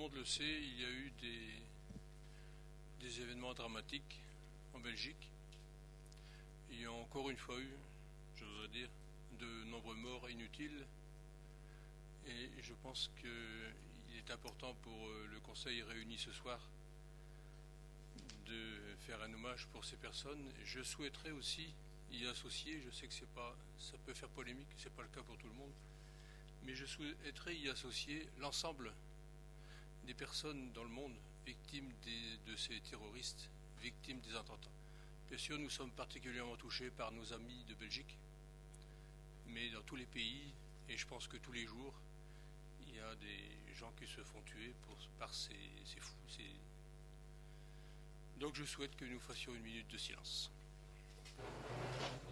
monde le sait, il y a eu des événements dramatiques en Belgique. Il y a encore une fois eu, j'oserais dire, de nombreux morts inutiles. Et je pense qu'il est important pour le Conseil réuni ce soir de faire un hommage pour ces personnes. Je souhaiterais aussi y associer, je sais que ça peut faire polémique, c'est pas le cas pour tout le monde, mais je souhaiterais y associer l'ensemble des personnes dans le monde victimes de ces terroristes, victimes des attentats. Bien sûr, nous sommes particulièrement touchés par nos amis de Belgique, mais dans tous les pays, et je pense que tous les jours, il y a des gens qui se font tuer par ces fous. Donc je souhaite que nous fassions une minute de silence.